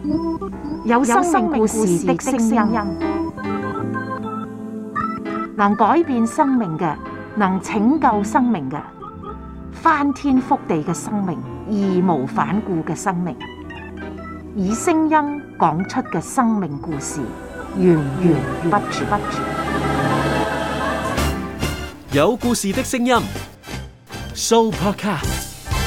有生命故事的聲音，能改變生命嘅，能拯救生命嘅，翻天覆地嘅生命，義無反顧嘅生命，以聲音講出嘅生命故事，源源不絕。 有故事的聲音 ，Sooopodcast。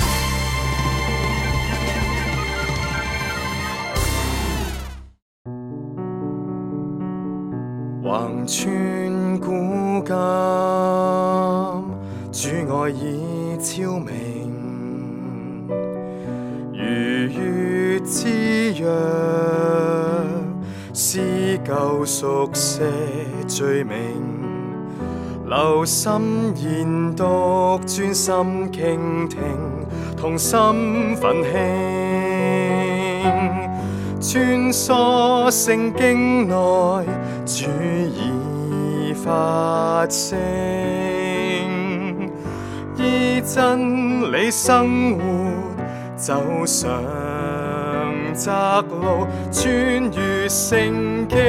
橫穿古今，主愛已超明，如月之約，撕舊熟寫罪名，留心研讀，專心傾聽，同心奮興，穿梭聖經內，主已發聲，依真理生活，走上窄路，穿越聖經。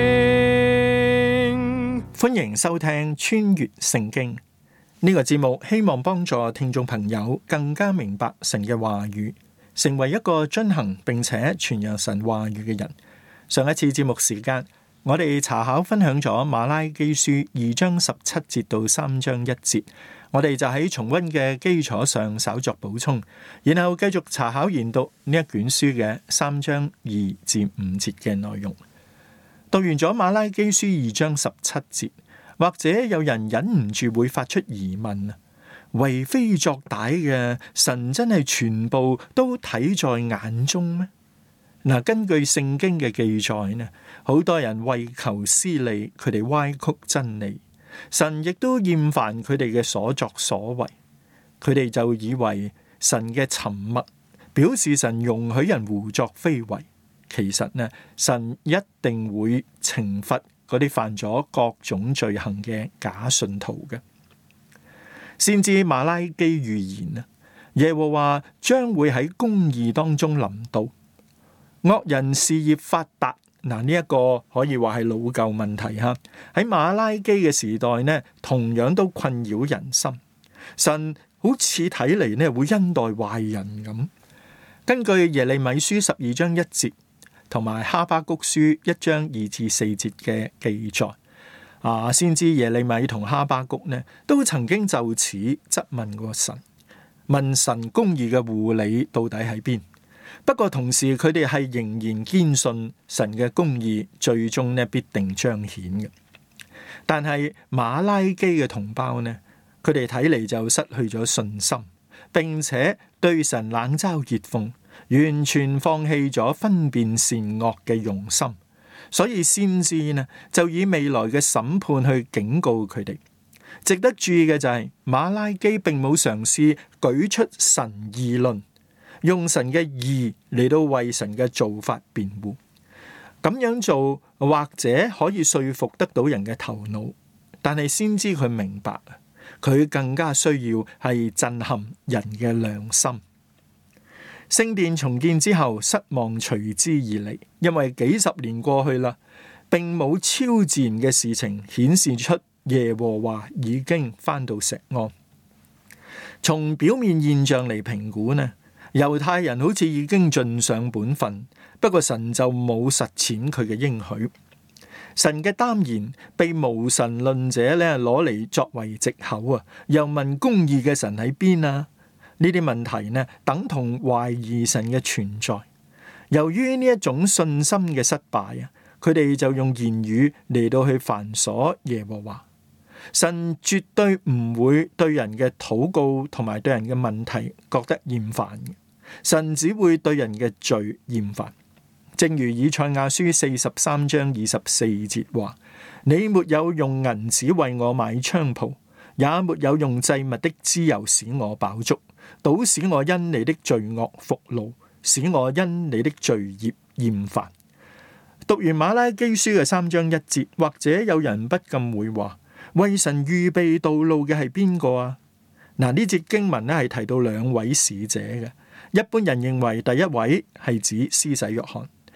歡迎收聽穿越聖經呢個節目，希望幫助聽眾朋友更加明白神嘅話語，成為一個遵行並且傳揚神話語嘅人。上一次節目時間，我哋查考分享咗馬拉基書2章17節到3章1節，我哋就喺重溫嘅基礎上稍作補充，然後繼續查考研讀呢一卷書嘅3章2至5節嘅內容。讀完咗馬拉基書2章17節，或者有人忍唔住會發出疑問啊，為非作歹嘅神真係全部都睇在眼中咩？嗱，根據聖經嘅記載呢，好多人為求私利，佢哋歪曲真理，神亦都厭煩佢哋嘅所作所為，佢哋就以為神嘅沉默表示神容許人胡作非為，其實呢，神一定會懲罰嗰啲犯咗各種罪行嘅假信徒嘅。先知馬拉基預言啊，耶和華將會喺公義當中臨到。惡人事業發達，嗱，呢一個可以話係老舊問題哈。喺馬拉基嘅時代呢，同樣都困擾人心。神好似睇嚟呢會恩待壞人咁。根據耶利米書12章1節同埋哈巴谷書1章2至4節嘅記載，先知耶利米同哈巴谷呢都曾經就此質問過神，問神公義嘅護理到底喺邊？不過同時佢哋係仍然堅信神嘅公義最終呢必定彰顯嘅。但係馬拉基嘅同胞呢，佢哋睇嚟就失去咗信心，並且對神冷嘲熱諷，完全放棄咗分辨善惡嘅用心。所以先知呢就以未來嘅審判去警告佢哋。值得注意嘅就係馬拉基並冇嘗試舉出神議論，用神嘅義嚟到為神嘅做法辯護，咁樣做或者可以說服得到人嘅頭腦，但係先知佢明白，佢更加需要係震撼人嘅良心。聖殿重建之後，失望隨之而嚟，因為幾十年過去啦，並冇超自然嘅事情顯示出耶和華已經返到錫安。從表面現象嚟評估呢，猶太人好似已經盡上本分，不過神就冇實踐佢嘅應許。神嘅耽延被無神論者咧攞嚟作為藉口啊，又問公義嘅神喺邊啊？呢啲問題呢，等同懷疑神嘅存在。由於呢一種信心嘅失敗啊，佢哋就用言語嚟到去煩瑣耶和華。神絕對唔會對人嘅禱告同埋對人嘅問題覺得厭煩嘅，神只會對人嘅罪厭煩。正如以賽亞書43章24節話：你沒有用銀子為我買菖蒲，也沒有用祭物的脂油使我飽足，倒使我因你的罪惡服怒，使我因你的罪孽厭煩。讀完馬拉基書嘅3章1節，或者有人不禁會話：為神預備道路嘅係邊個啊？嗱，呢節經文咧係提到兩位使者嘅，一般人認為第一位係指施洗約翰，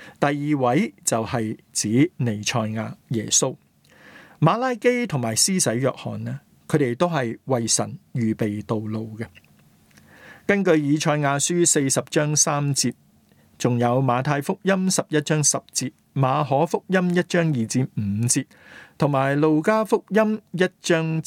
第二位就係指彌賽亞耶穌。馬拉基同埋施洗約翰呢，佢哋都係為神預備道路嘅。根據以賽亞書40章3節，仲有馬太福音11章10節、馬可福音1章2至5節，同埋路加福音1章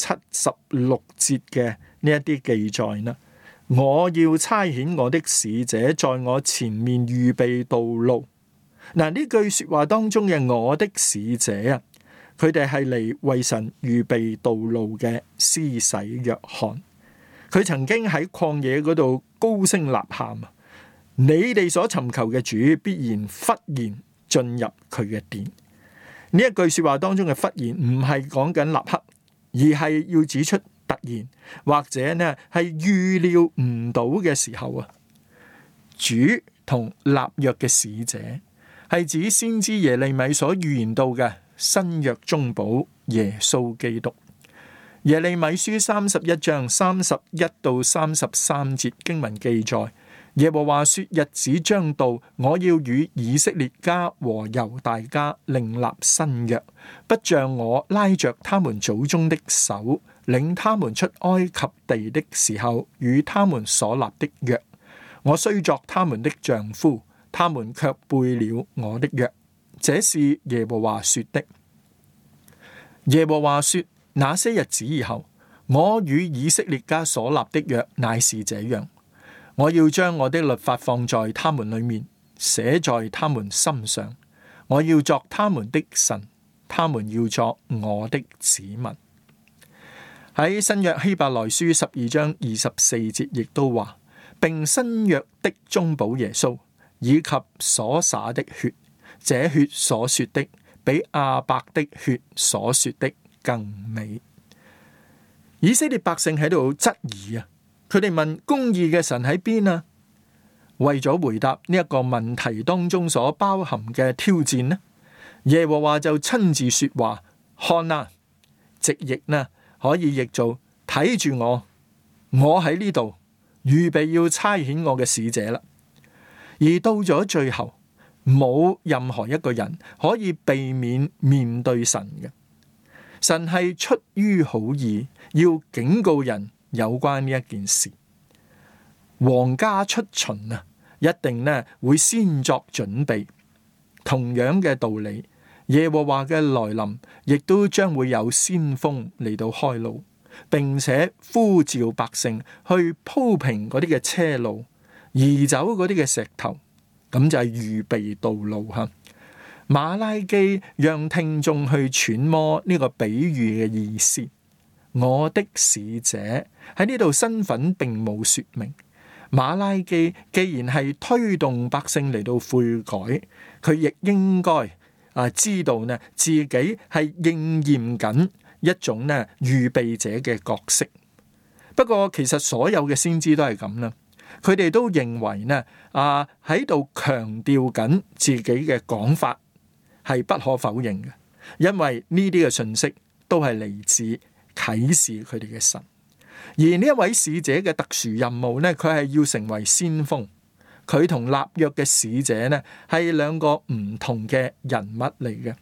76節嘅呢一啲記載呢，我要差遣我的使者在我前面預備道路。嗱，呢句說話當中嘅我的使者啊，佢哋係嚟為神預備道路嘅施洗約翰。佢曾經喺曠野嗰度高聲吶喊，你哋所尋求嘅主必然忽然進入佢嘅殿。呢一句說話當中嘅忽然唔係講緊立刻，而係要指出突然，或者呢係預料唔到嘅時候啊。主同立約嘅使者係指先知耶利米所預言到嘅新約中保耶穌基督。耶利米書31章31到33節經文記載，耶和華說，日子將到，我要與以色列家和猶大家另立新約，不像我拉着他們祖宗的手，領他們出埃及地的時候與他們所立的約。我雖作他們的丈夫，他們卻背了我的約。這是耶和華說的。耶和華說，那些日子以後，我與以色列家所立的約乃是這樣，我要將我的律法放在他們裏面，寫在他們心上，我要作他們的神，他們要作我的子民。喺新約希伯來書12章24節亦都話，並新約的中保耶穌以及所灑的血，這血所說的比亞伯的血所說的更美。以色列百姓喺度質疑啊，佢哋問公義嘅神喺邊啊？為咗回答呢一個問題當中所包含嘅挑戰呢，耶和華就親自說話，看啊，直譯呢可以譯做睇住我喺呢度預備要差遣我嘅使者啦。而到咗最後，冇任何一個人可以避免面對神嘅。神係出於好意，要警告人有關呢一件事。皇家出巡啊，一定呢會先作準備。同樣嘅道理，耶和華嘅來臨亦都將會有先鋒嚟到開路，並且呼召百姓去鋪平嗰啲嘅車路，移走嗰啲嘅石頭，咁就係預備道路吓。馬拉基讓聽眾去揣摩呢個比喻嘅意思。我的使者喺呢度身份並冇說明。馬拉基既然係推動百姓嚟到悔改，佢亦應該知道呢自己係應驗緊一種呢預備者嘅角色。不過其實所有嘅先知都係咁啦，佢哋都認為呢喺度強調緊自己嘅講法係不可否認嘅，因為呢啲嘅信息都係嚟自啟示佢哋嘅神。而呢一位使者嘅特殊任務呢，佢係要成為先鋒。佢同立約嘅使者呢，係兩個唔同嘅人物嚟嘅。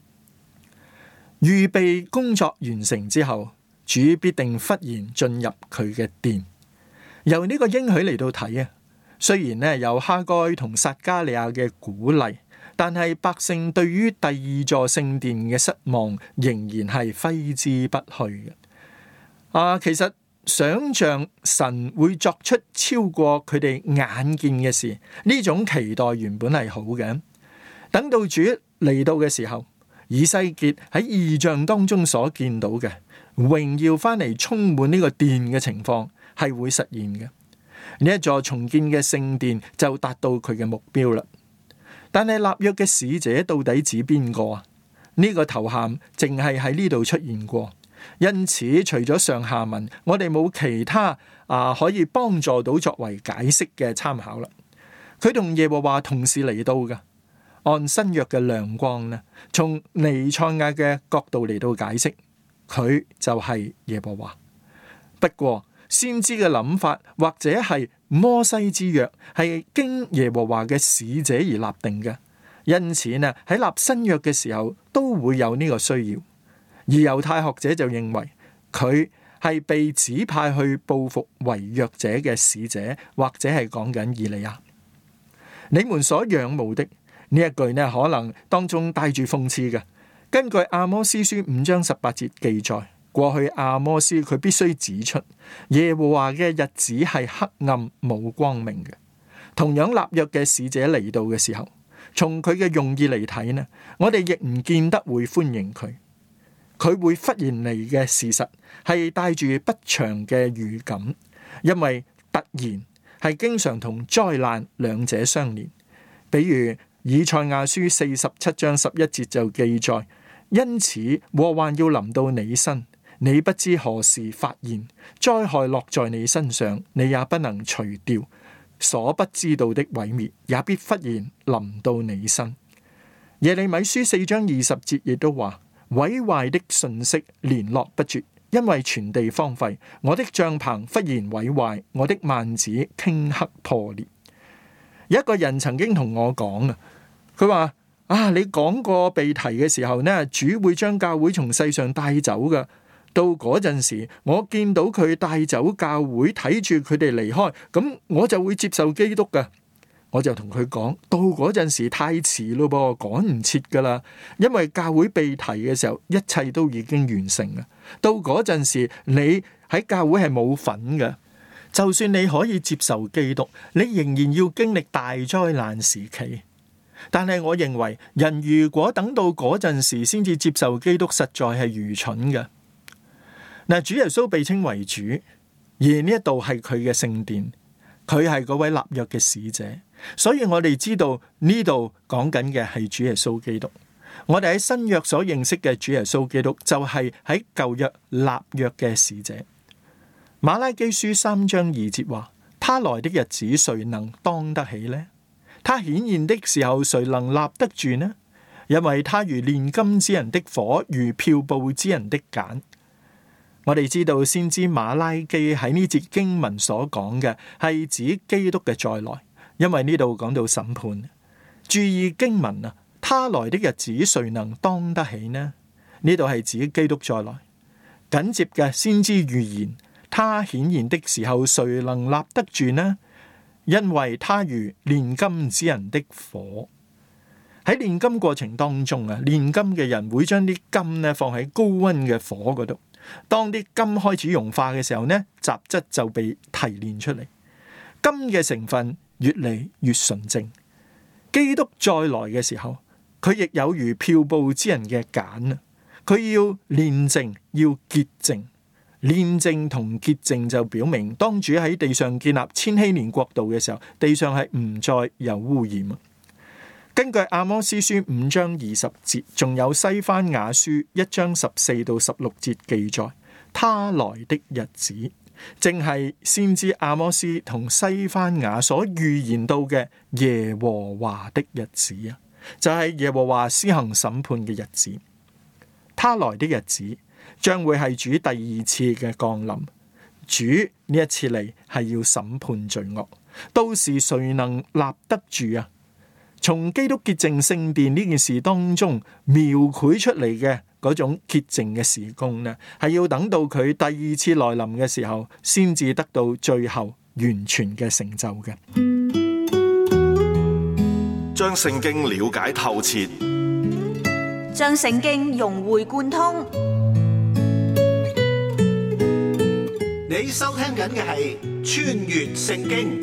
預備工作完成之後，主必定忽然進入佢嘅殿。由呢個應許嚟到睇啊，雖然呢有哈該同撒迦利亞嘅鼓勵，但係百姓對於第二座聖殿嘅失望仍然係揮之不去嘅。其實想象神會作出超過佢哋眼見嘅事，呢種期待原本係好嘅。等到主嚟到嘅時候，以西結喺異象當中所見到嘅榮耀翻嚟充滿呢個殿嘅情況係會實現嘅。呢一座重建嘅聖殿就達到佢嘅目標啦。但係立約嘅使者到底指邊個啊？呢個頭銜淨係喺呢度出現過。因此除咗上下文，我哋冇其他可以幫助到作為解釋嘅參考啦。佢同耶和華同時嚟到嘅，按新約嘅亮光呢，從彌賽亞嘅角度嚟到解釋，佢就係耶和華。不過先知嘅諗法或者係摩西之約係經耶和華嘅使者而立定嘅， 因此呢，喺立新約嘅時候都會有呢個需要。而猶太學者就認為佢係被指派去報復違約者嘅使者，或者係講緊以利亞。你們所仰慕的呢一句呢，可能當中帶住諷刺嘅。根據阿摩司書5章18節記載，過去阿摩司佢必須指出耶和華嘅日子係黑暗冇光明嘅。同樣立約嘅使者嚟到嘅時候，從佢嘅用意嚟睇呢，我哋亦唔見得會歡迎佢。佢會忽然嚟嘅事實係帶住不祥嘅預感，因為突然係經常同災難兩者相連。比如以賽亞書47章11節就記載，因此禍患要臨到你身，你不知何時發現，災害落在你身上，你也不能除掉，所不知道的毀滅也必忽然臨到你身。耶利米書4章20節亦都話，毀壞的訊息連絡不絕，因為全地荒廢，我的帳棚忽然毀壞，我的幔子頃刻破裂。有一個人曾經同我講啊，佢話你講過被提嘅時候呢，主會將教會從世上帶走噶。到嗰陣時，我見到佢帶走教會，睇住佢哋離開，咁我就會接受基督噶。我就同佢講，到嗰陣時太遲咯噃，趕唔切噶啦。因為教會被提嘅時候，一切都已經完成啦。到嗰陣時，你喺教會係冇份嘅。就算你可以接受基督，你仍然要經歷大災難時期。但係我認為，人如果等到嗰陣時先至接受基督，實在係愚蠢嘅。嗱，主耶穌被稱為主，而呢一度係佢嘅聖殿，佢係嗰位立約嘅使者。所以我哋知道呢度講緊嘅係主耶穌基督。我哋喺新約所認識嘅主耶穌基督，就係喺舊約立約嘅使者。馬拉基書3章2節話，他來的日子誰能當得起呢？他顯現的時候誰能立得住呢？因為他如煉金之人的火，如漂布之人的鹼。我哋知道先知馬拉基喺呢節經文所講嘅係指基督嘅再來。因為呢度講到審判，注意經文啊，他來的日子誰能當得起呢？呢度係指基督再來。緊接嘅先知預言，他顯現的時候誰能立得住呢？因為他如煉金之人的火。喺煉金過程當中啊，煉金嘅人會將啲金呢放喺高溫嘅火嗰度，當啲金開始融化嘅時候呢，雜質就被提煉出嚟，金嘅成分越嚟越純正。基督再來嘅時候，佢亦有如漂布之人嘅鹼啊，佢要煉淨，要潔淨。煉淨同潔淨就表明，當主喺地上建立千禧年國度嘅時候，地上係唔再有污染。根據阿摩司書5章20節，仲有西番雅書1章14到16節記載，他來的日子，正係先知阿摩司同西番雅所預言到嘅耶和華的日子啊，就係耶和華施行審判嘅日子。他來的日子將會係主第二次嘅降臨。主呢一次嚟係要審判罪惡，到時誰能立得住啊？從基督潔淨聖殿呢件事當中描繪出嚟嘅嗰種潔淨嘅時工呢，係要等到佢第二次來臨嘅時候，先至得到最後完全嘅成就嘅。 將聖經了解透徹， 將聖經融會貫通。 你收聽緊嘅係《穿越聖經》。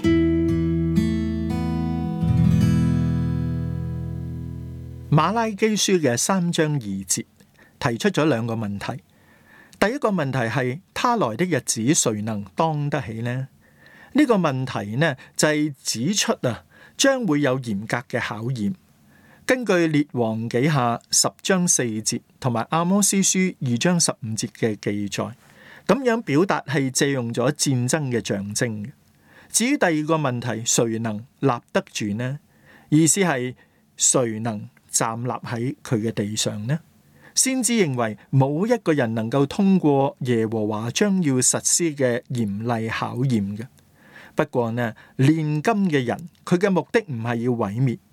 馬拉基書嘅3章2節提出咗兩個問題。第一個問題係他來的日子誰能當得起呢？呢個問題呢就係指出將會有嚴格嘅考驗。根據列王紀下10章4節同埋阿摩司書2章15節嘅記載，咁樣表達係借用咗戰爭嘅象徵嘅。至於第二個問題，誰能立得住呢？意思係誰能站立喺佢嘅地上呢？先知認為冇一個人能夠通過耶和華將要實施嘅嚴厲考驗嘅。不過呢，煉金嘅人佢嘅目的唔係要毀滅，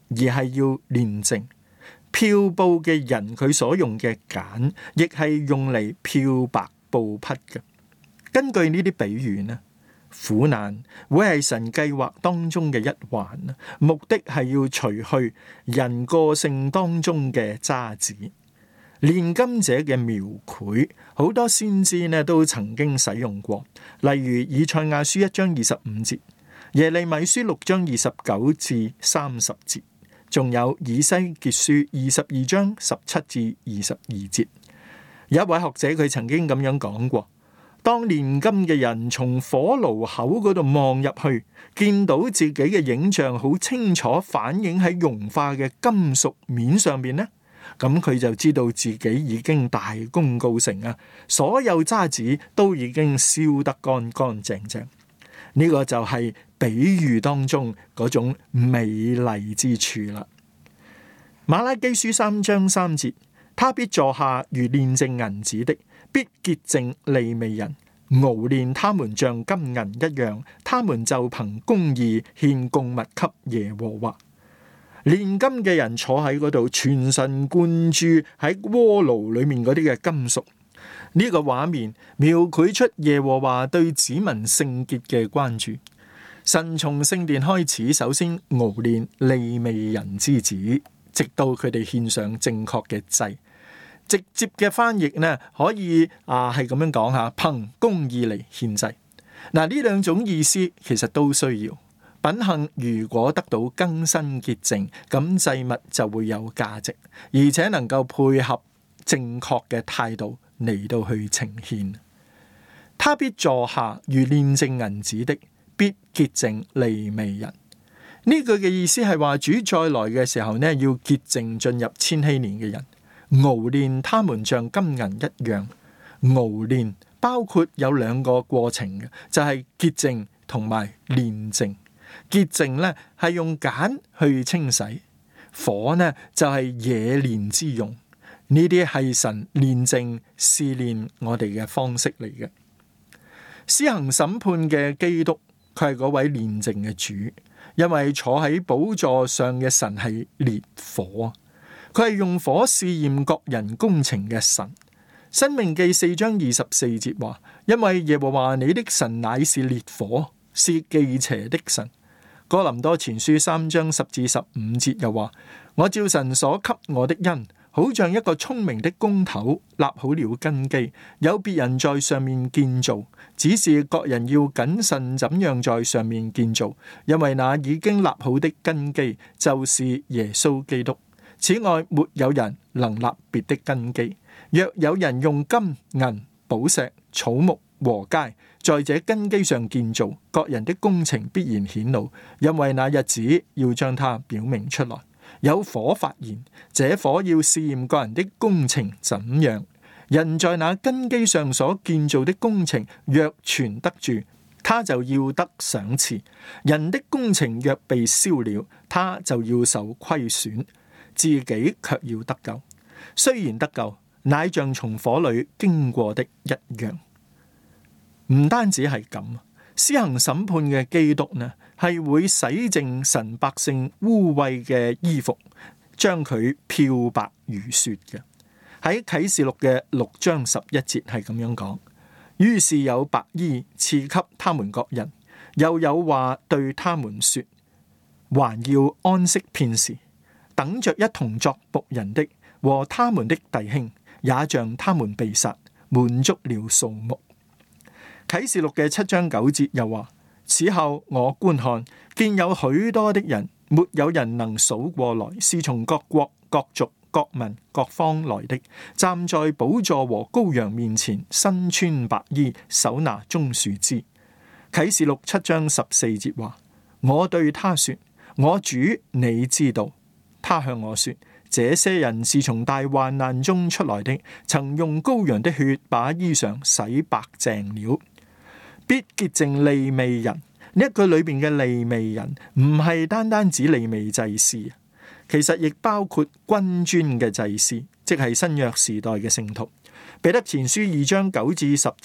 而係要煉淨。漂布嘅人佢所用嘅鹼，亦係用嚟漂白布匹嘅。根據呢啲比喻呢，苦難會係神計劃當中嘅一環，目的係要除去人個性當中嘅渣滓。煉金者嘅描繪，好多先知呢都曾經使用過，例如以賽亞書1章25節、耶利米書6章29至30節，仲有以西結書22章17至22節。有一位學者佢曾經咁樣講過，當煉金嘅人從火爐口嗰度望入去，見到自己嘅影像好清楚反映喺融化嘅金屬面上面呢，咁佢就知道自己已經大功告成啊！所有渣滓都已經燒得乾乾淨淨。呢個就係比喻當中嗰種美麗之處啦。馬拉基書3章3節，他必坐下如煉淨銀子的，必潔淨利未人，熬煉他們像金銀一樣，他們就憑公義獻供物給耶和華。煉金嘅人坐喺嗰度，全神貫注喺鍋爐裏面嗰啲嘅金屬。呢個畫面描繪出耶和華對子民聖潔嘅關注。神從聖殿開始，首先熬煉利未人之子，直到佢哋獻上正確嘅祭。直接嘅翻譯呢，可以係咁樣講下，憑公義嚟獻祭。嗱，呢兩種意思其實都需要。品行如果得到更新潔淨，咁祭物就會有價值，而且能夠配合正確嘅態度嚟到去呈現。他必坐下如煉淨銀子的，必潔淨利未人。呢句嘅意思係話，主再來嘅時候呢，要潔淨進入千禧年嘅人，熬煉他們像金銀一樣。熬煉包括有兩個過程嘅，就係潔淨同埋煉淨。潔淨呢係用鹼去清洗，火呢就係冶煉之用。呢啲係神煉淨試煉我哋嘅方式嚟嘅。施行審判嘅基督，佢係嗰位煉淨嘅主，因為坐喺寶座上嘅神係烈火，佢係用火試驗各人工程嘅神。申命記4章24節話，因為耶和華你的神乃是烈火，是忌邪的神。哥林多前書3章10至15節又話，我照神所給我的恩，好像一個聰明的工頭立好了根基，有別人在上面建造，只是各人要謹慎怎樣在上面建造，因為那已經立好的根基就是耶穌基督。此外沒有人能立別的根基。若有人用金銀寶石草木禾秸在這根基上建造，各人的工程必然顯露，因為那日子要將它表明出來。有火發現，這火要試驗各人的工程怎樣。人在那根基上所建造的工程若存得住，他就要得賞賜；人的工程若被燒了，他就要受虧損，自己卻要得救。雖然得救，乃像從火裏經過的一樣。唔單止係咁，施行審判嘅基督呢，係會洗淨神百姓污穢嘅衣服，將佢漂白如雪嘅。喺啟示錄嘅6章11節係咁樣講，於是有白衣賜給他們各人，又有話對他們說，還要安息片時，等着一同作僕人的和他們的弟兄，也像他們被殺，滿足了數目。啟示錄嘅7章9節又話，此後我觀看，見有許多的人，沒有人能數過來，是從各國、各族、各民、各方來的，站在寶座和羔羊面前，身穿白衣，手拿棕樹枝。啟示錄7章14節話，我對他說，我主你知道。他向我說，這些人是從大患難中出來的，曾用羔羊的血把衣裳洗白淨了。必潔淨利未人，呢一句裏邊嘅利未人唔係單單指利未祭司，其實亦包括君尊嘅祭司，即係新約時代嘅聖徒。彼得前書2章9至10節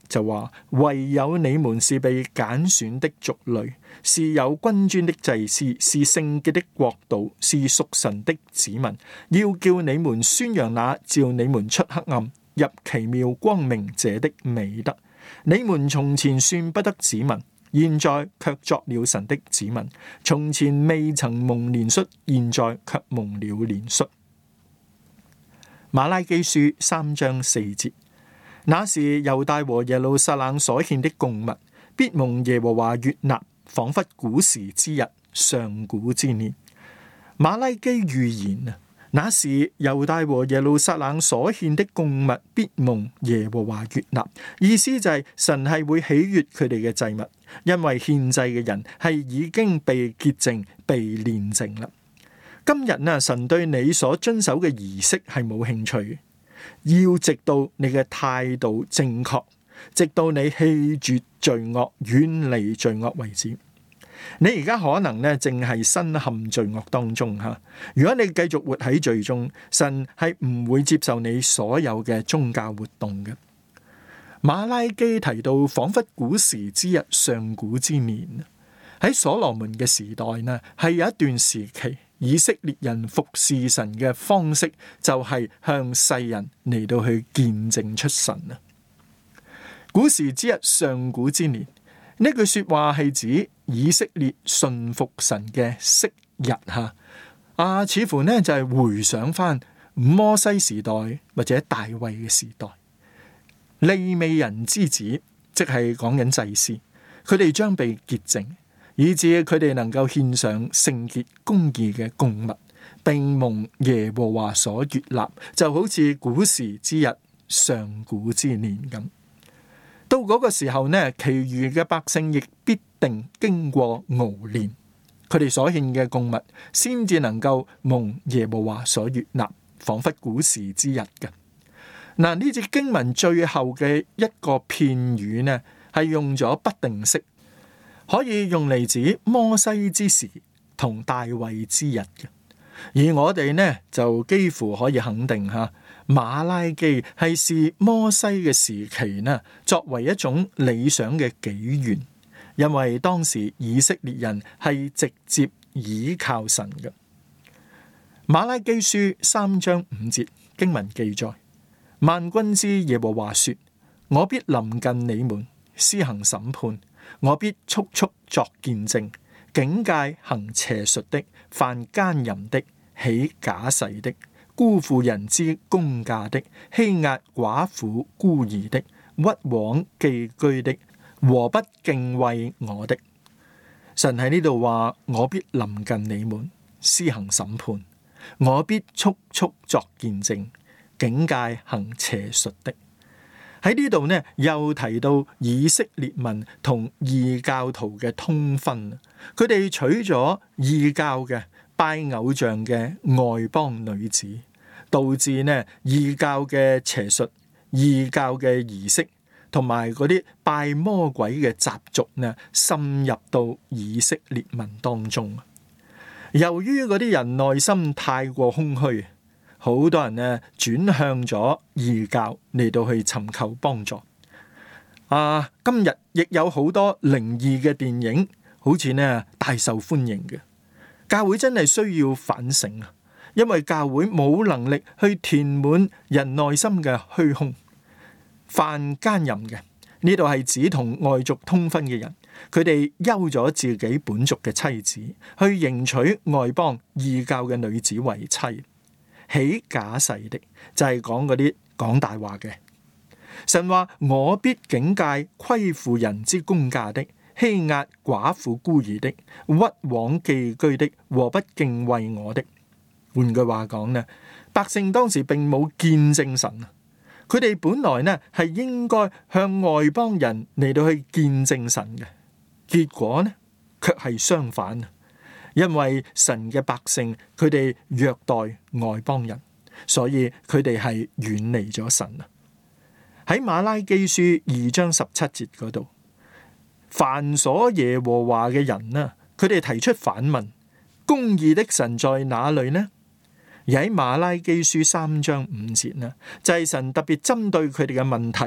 就話，唯有你們是被揀選的族類，是有君尊的祭司，是聖潔的國度，是屬神的子民，要叫你們宣揚那召你們出黑暗入奇妙光明者的美德。你們從前算不得子民，現在卻作了神的子民；從前未曾蒙憐恤，現在卻蒙了憐恤。馬拉基書3章4節，那時猶大和耶路撒冷所獻的供物，必蒙耶和華悅納，仿佛古時之日，上古之年。馬拉基預言啊，那時猶大和耶路撒冷所獻的供物，必蒙耶和華悅納。意思就係神係會喜悅佢哋嘅祭物，因為獻祭嘅人係已經被潔淨、被煉淨啦。今日呢，神對你所遵守嘅儀式係冇興趣，要直到你嘅態度正確，直到你棄絕罪惡、遠離罪惡為止。你而家可能呢，正係身陷罪惡當中吓。如果你繼續活喺罪中，神係唔會接受你所有嘅宗教活動嘅。馬拉基提到仿佛古時之日，上古之年。喺所羅門嘅時代呢，係有一段時期，以色列人服侍神嘅方式就係向世人嚟到去見證出神啊。古時之日，上古之年，呢句說話係指以色列信服神嘅昔日吓。似乎呢就係回想翻摩西時代或者大衛嘅時代。利未人之子，即係講緊祭司，佢哋將被潔淨，以致佢哋能夠獻上聖潔公義嘅供物，並蒙耶和華所悅納，就好似古時之日，上古之年咁。到嗰個時候呢，其餘嘅百姓亦必定經過熬煉，佢哋所獻嘅供物先至能夠蒙耶和華所悅納，仿佛古時之日嘅。嗱，呢節經文最後嘅一個片語呢，係用咗不定式，可以用嚟指摩西之時同大衛之日嘅。而我哋呢就幾乎可以肯定吓，馬拉基係視摩西嘅時期呢作為一種理想嘅紀元，因為當時以色列人係直接倚靠神嘅。馬拉基書3章5節經文記載，萬軍之耶和華說：我必臨近你們，施行審判，我必速速作見證，警戒行邪術的，犯奸淫的，起假誓的，辜負人之公價的，欺壓寡婦孤兒的，屈枉寄居的，和不敬畏我的。神喺呢度話：我必臨近你們，施行審判，我必速速作見證，警戒行邪術的。喺呢度呢，又提到以色列民同異教徒嘅通婚，佢哋娶咗異教嘅拜偶像嘅外邦女子，導致呢異教嘅邪術、異教嘅儀式同埋嗰啲拜魔鬼嘅習俗呢，滲入到以色列民當中。由於嗰啲人內心太過空虛，好多人呢轉向咗異教嚟到去尋求幫助。今日亦有好多靈異嘅電影，好似呢大受歡迎嘅。教會真係需要反省啊，因為教會冇能力去填滿人內心嘅虛空。犯奸淫嘅，呢度係指同外族通婚嘅人，佢哋休咗自己本族嘅妻子，去迎娶外邦異教嘅女子為妻。起假誓的就係講嗰啲講大話嘅。神話：我必警戒虧負人之公價的，欺壓寡婦孤兒的，屈枉寄居的，和不敬畏我的。換句話講呢，百姓當時並冇見證神，佢哋本來呢係應該向外邦人嚟到去見證神嘅，結果呢卻係相反。因為神嘅百姓佢哋虐待外邦人，所以佢哋係遠離咗神啊。喺馬拉基書2章17節嗰度，凡所耶和華嘅人呢，佢哋提出反問：公義的神在哪裏呢？而喺馬拉基書3章5節呢，就係神特別針對佢哋嘅問題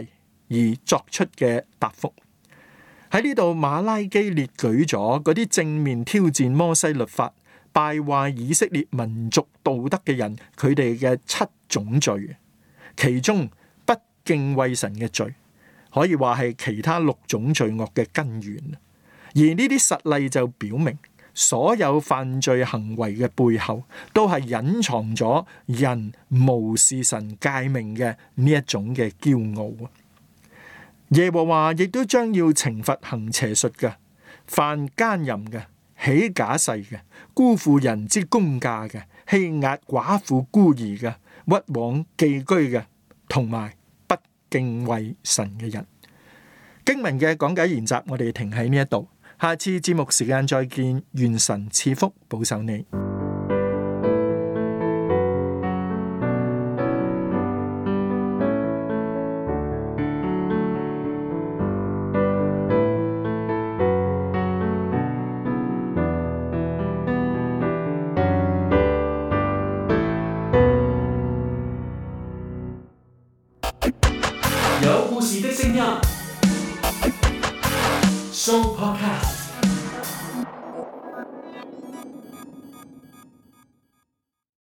而作出嘅答覆。喺呢度，馬拉基列舉咗嗰啲正面挑戰摩西律法、敗壞以色列民族道德嘅人，佢哋嘅7種罪，其中不敬畏神嘅罪，可以話係其他6種罪惡嘅根源。而呢啲實例就表明，所有犯罪行為嘅背後，都係隱藏咗人無視神誡命嘅呢一種嘅驕傲。耶和華亦都將要懲罰行邪術嘅、犯奸淫嘅、起假誓嘅、辜負人之公價嘅、欺壓寡婦孤兒嘅、屈枉寄居嘅，同埋不敬畏神嘅人。經文嘅講解研習，我哋停喺呢一度。下次節目時間再見，願神賜福保守你。 有故事的聲音，Show Podcast。